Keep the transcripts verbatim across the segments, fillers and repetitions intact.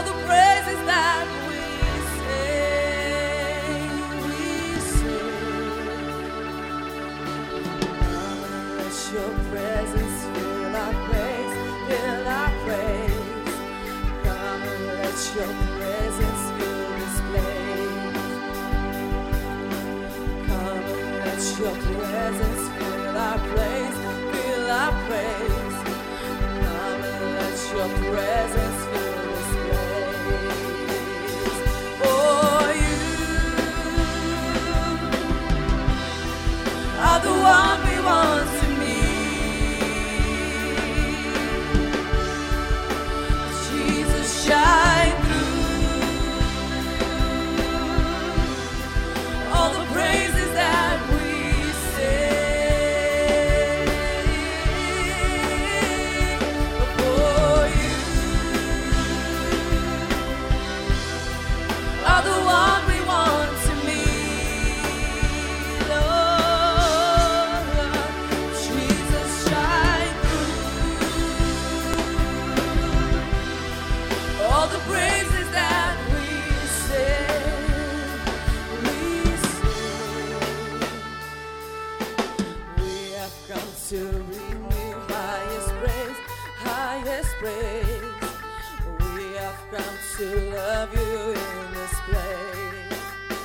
the praises that we sing, we sing. Let your presence fill our praise, fill our praise. Come and let your presence fill this place. Come and let your presence fill our place, fill our praise. Come and let your presence fill this place. For you are the one we want to meet. Jesus, shine through. All the praises that we sing for you are the one we want to meet. Lord, Jesus, shine through. All the praises that we sing, we sing. We have come to bring you highest praise, highest praise. We have come to love you in this place.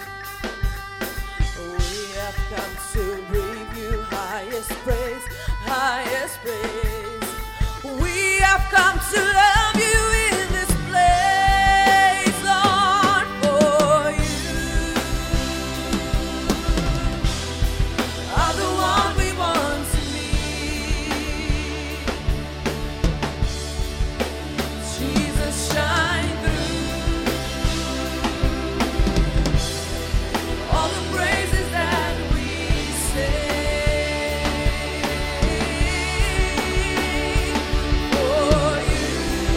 We have come to bring you highest praise, highest praise. We have come to love you in this place, Lord, for you are the one we want to meet. Jesus, shine through. All the praises that we sing for you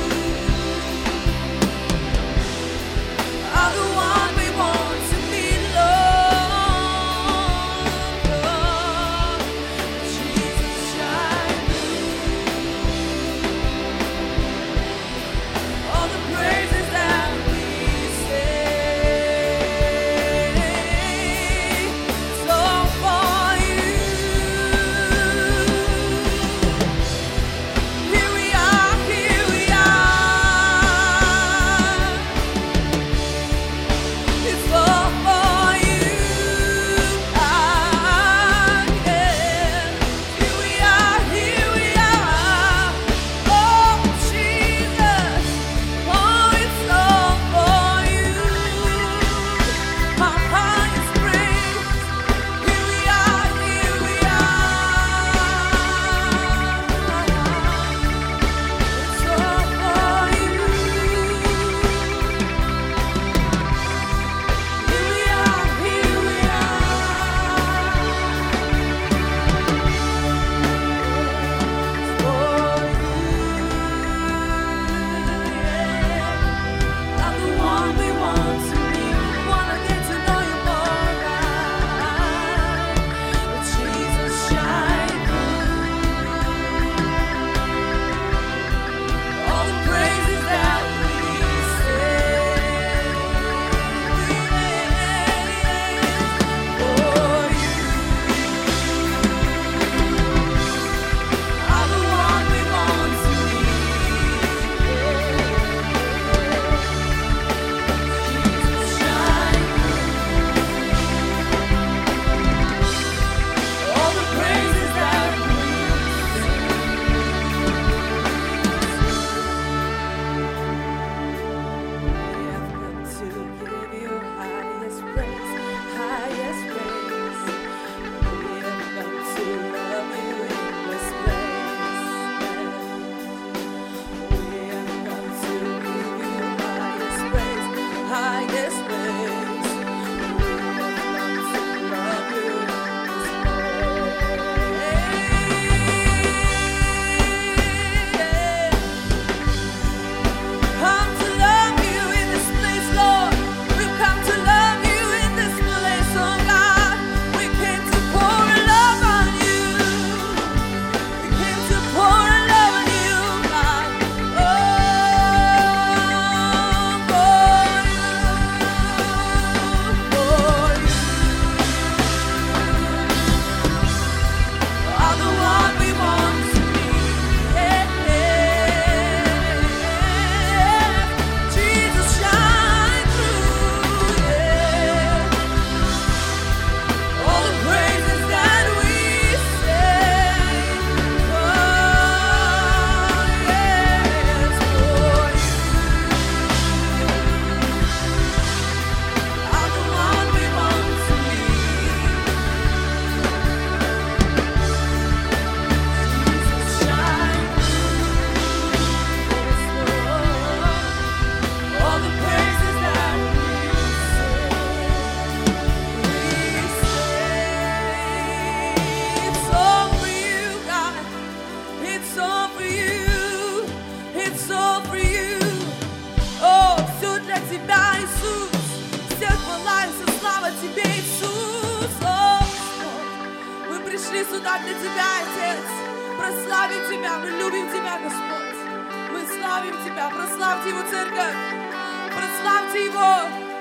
it's all for you. О, все для тебя, Иисус. Все хвала и вся слава тебе, Иисус. О, Господь, мы пришли сюда для тебя, Отец. Прославить тебя, мы любим тебя, Господь. Мы славим тебя, прославьте его, церковь. Прославьте его.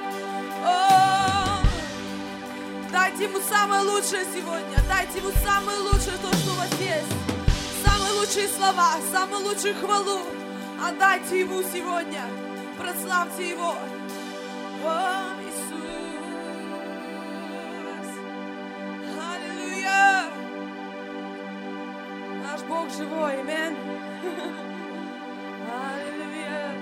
О, дайте ему самое лучшее сегодня. Дайте ему самое лучшее, то, что у вас есть. Самые лучшие слова, самую лучшую хвалу. Отдайте ему сегодня. Прославьте его. О, Иисус. Аллилуйя. Наш Бог живой. Аминь. Аллилуйя.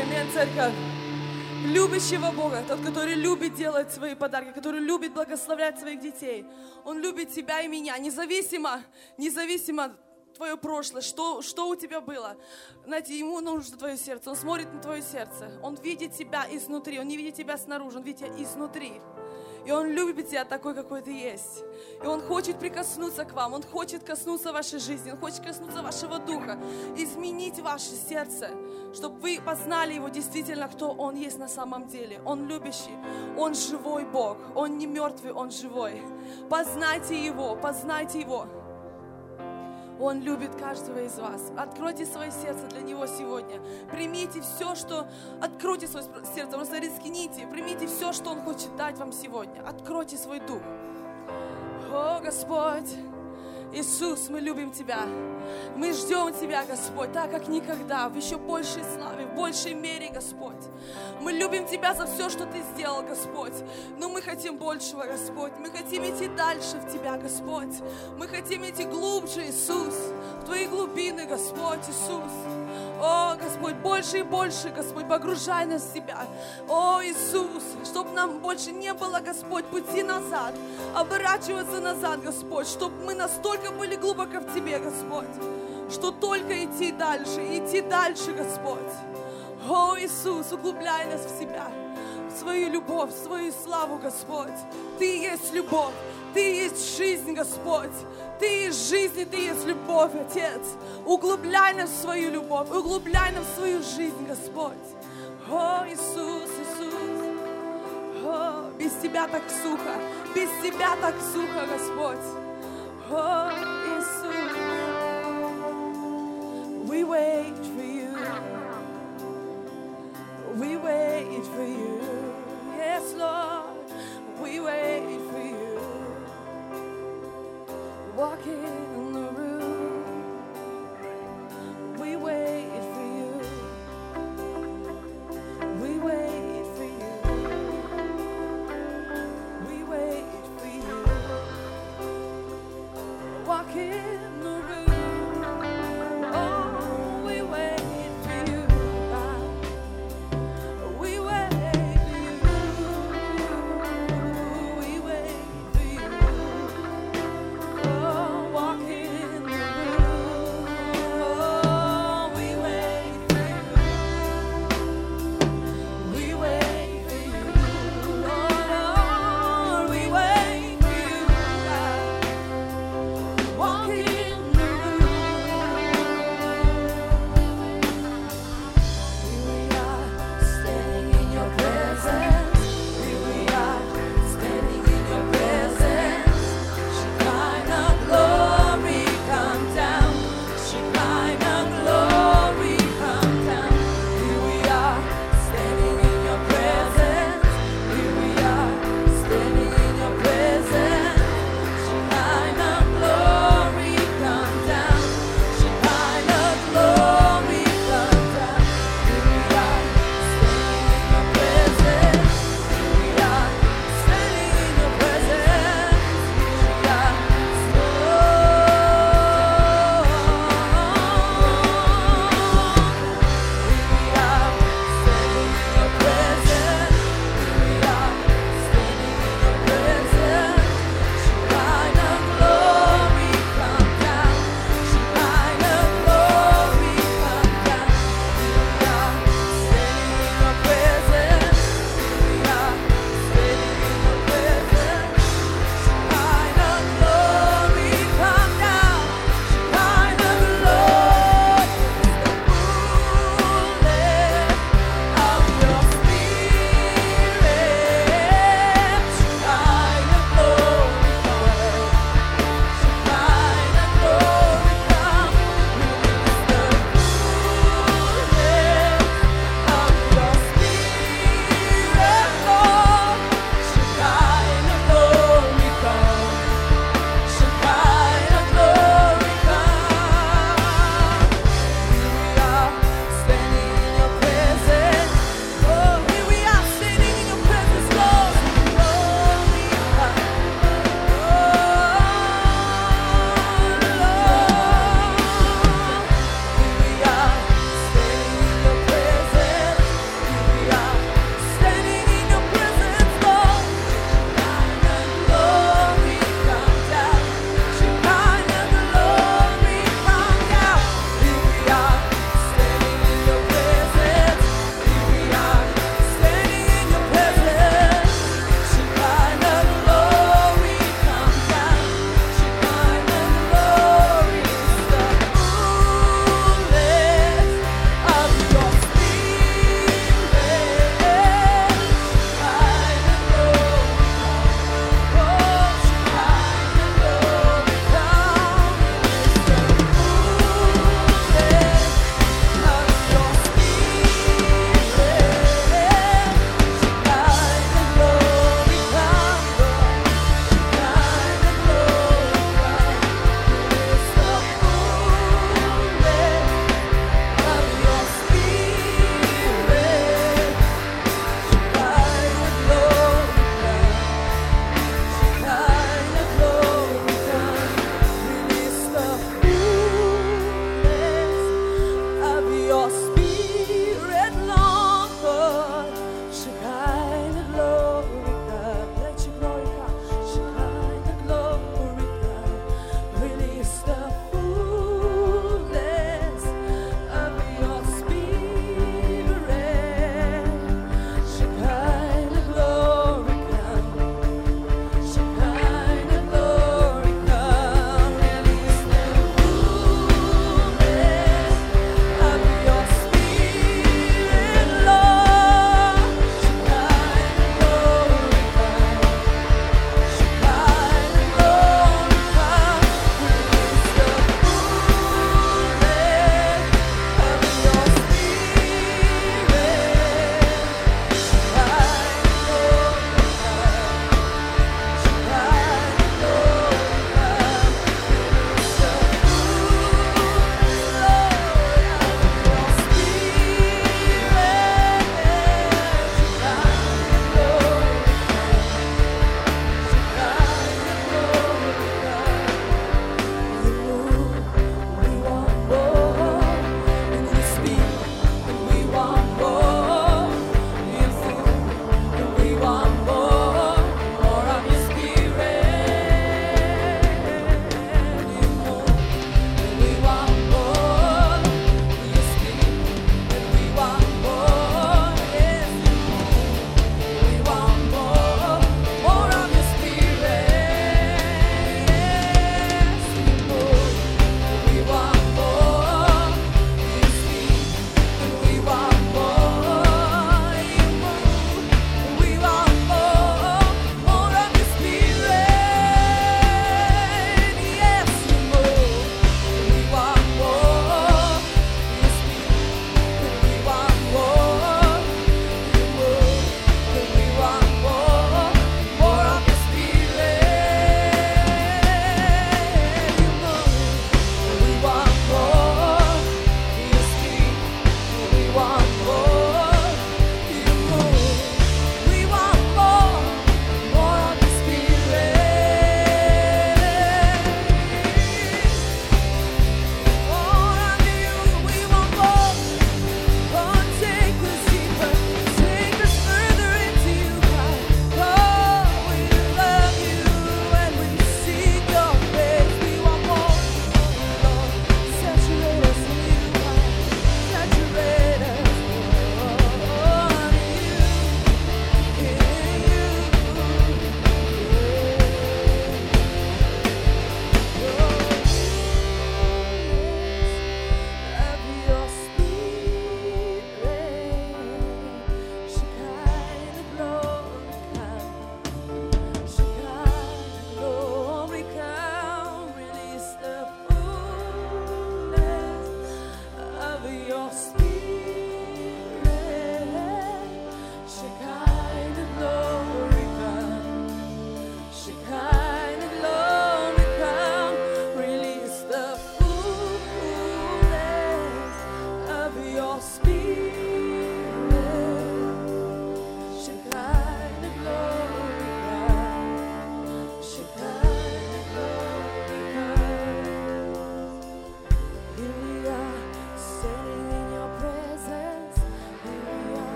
Аминь, церковь. Любящего Бога, тот, который любит делать свои подарки, который любит благословлять своих детей. Он любит тебя и меня, независимо, независимо твое прошлое, что, что у тебя было. Знаете, ему нужно твое сердце, он смотрит на твое сердце, он видит тебя изнутри, он не видит тебя снаружи, он видит тебя изнутри. И Он любит тебя такой, какой ты есть. И Он хочет прикоснуться к вам, Он хочет коснуться вашей жизни, Он хочет коснуться вашего духа, изменить ваше сердце, чтобы вы познали Его действительно, кто Он есть на самом деле. Он любящий, Он живой Бог, Он не мертвый, Он живой. Познайте Его, познайте Его. Он любит каждого из вас. Откройте свое сердце для Него сегодня. Примите все, что... Откройте свое сердце, просто рискните. Примите все, что Он хочет дать вам сегодня. Откройте свой дух. О, Господь! Иисус, мы любим Тебя. Мы ждем Тебя, Господь, так как никогда, в еще большей славе, в большей мере, Господь. Мы любим Тебя за все, что Ты сделал, Господь. Но мы хотим большего, Господь. Мы хотим идти дальше в Тебя, Господь. Мы хотим идти глубже, Иисус, в Твои глубины, Господь, Иисус. О, Господь, больше и больше, Господь, погружай нас в Тебя. О, Иисус, чтобы нам больше не было, Господь, пути назад, оборачиваться назад, Господь, чтобы мы настолько были глубоко в Тебе, Господь, что только идти дальше, идти дальше, Господь. О, Иисус, углубляй нас в Себя, в свою любовь, в свою славу, Господь. Ты есть любовь, Ты есть жизнь, Господь. Ты есть жизнь, и Ты есть любовь, Отец. Углубляй нас в свою любовь, углубляй нас в свою жизнь, Господь. О, Иисус, Иисус. О, без Тебя так сухо, без Тебя так сухо, Господь. О, Иисус. We wait for You. We wait for You. Yes, Lord. We wait for You. Walking in the room, we wait for You. We wait for You. We wait for You. Walking in the room, oh, we wait.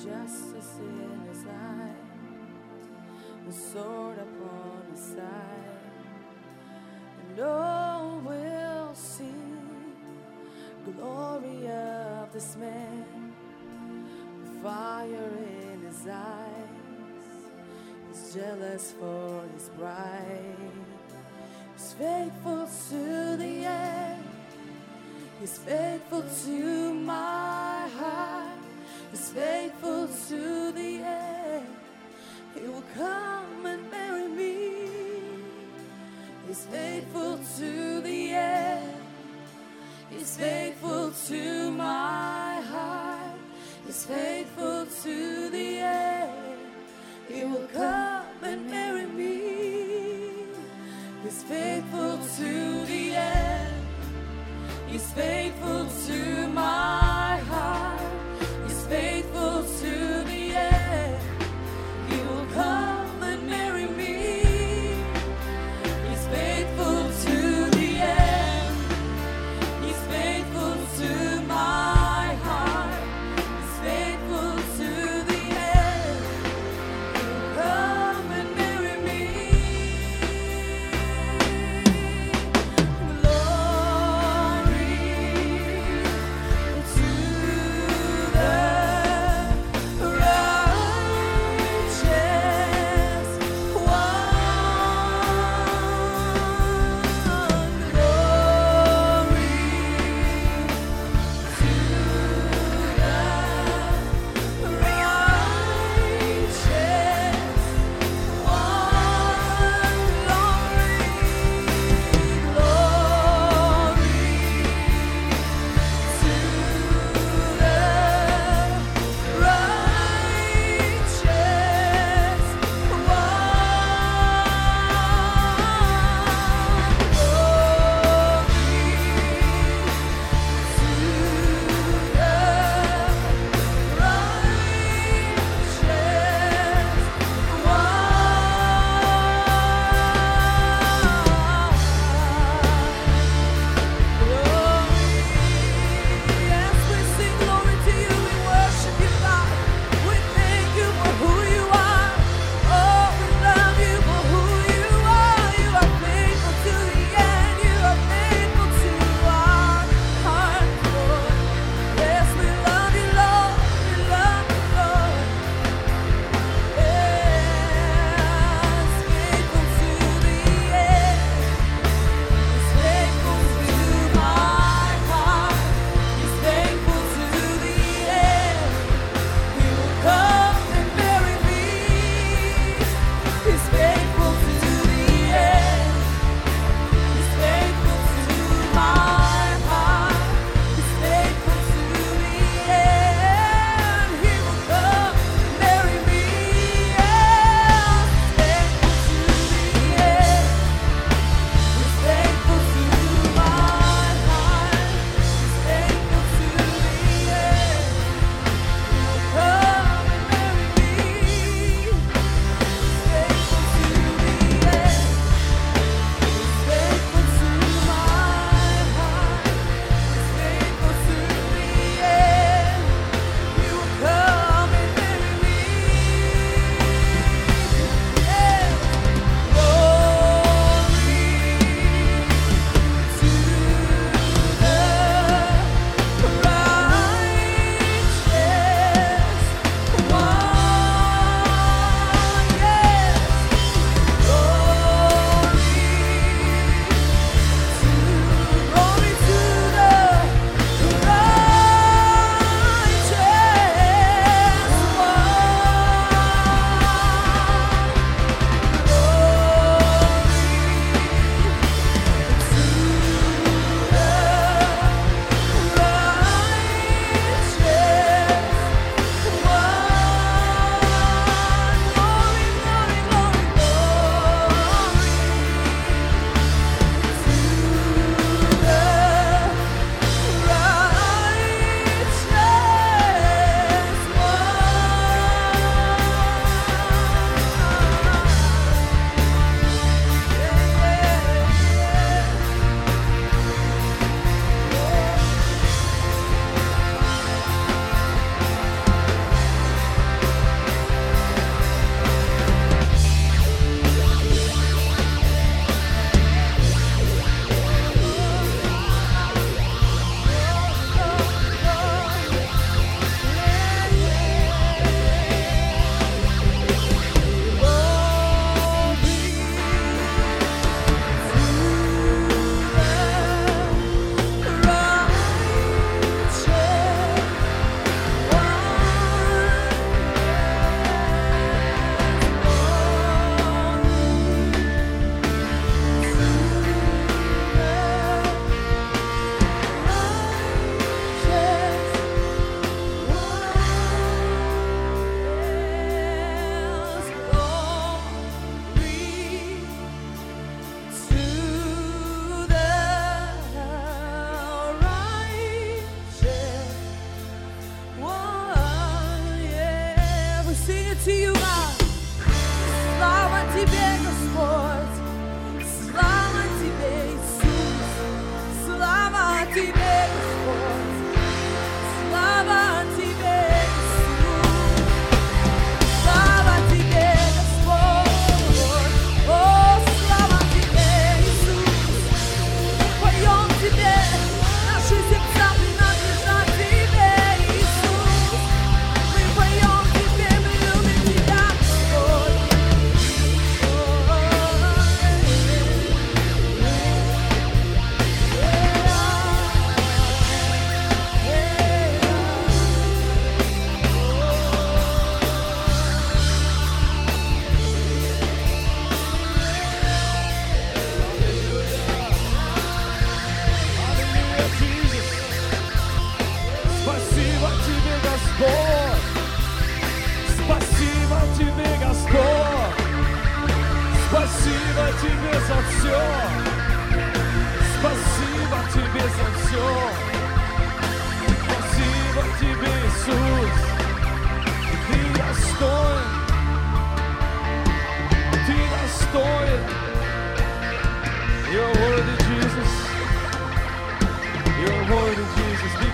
justice in his life, the sword upon his side, and all will see glory of this man, the fire in his eyes. He's jealous for his bride. He's faithful to the end. He's faithful to my heart. He's faithful to the end. He will come and marry me. He's faithful to the end. He's faithful to my heart. He's faithful to the end. He will come and marry me. He's faithful to the end. He's faithful to my heart. He's faithful to the end. He will come and marry me. He's faithful to the end. He's faithful to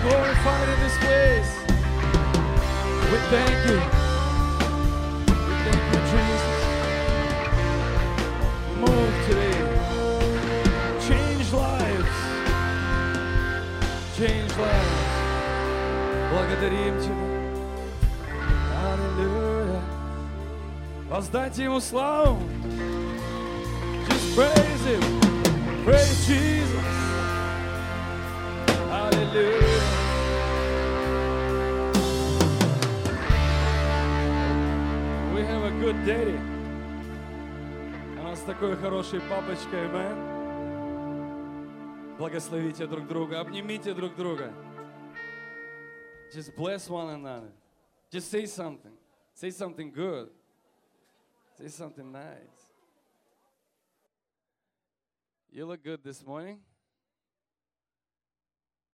glorified in this place. We thank you. We thank you, Jesus. Move today. Change lives. Change lives. Благодарим Тебя. Аллилуйя. Воздайте Ему славу. Just praise Him. Praise Jesus. Hallelujah. We have a good daddy. У нас такой хороший папочка, amen. Благословите друг друга, обнимите друг друга. Just bless one another. Just say something. Say something good. Say something nice. You look good this morning.